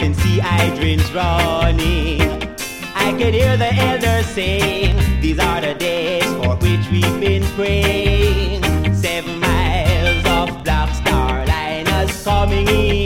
can see hydrants running. I can hear the elders saying, these are the days for which we've been praying. 7 miles of Black Star Liners coming in.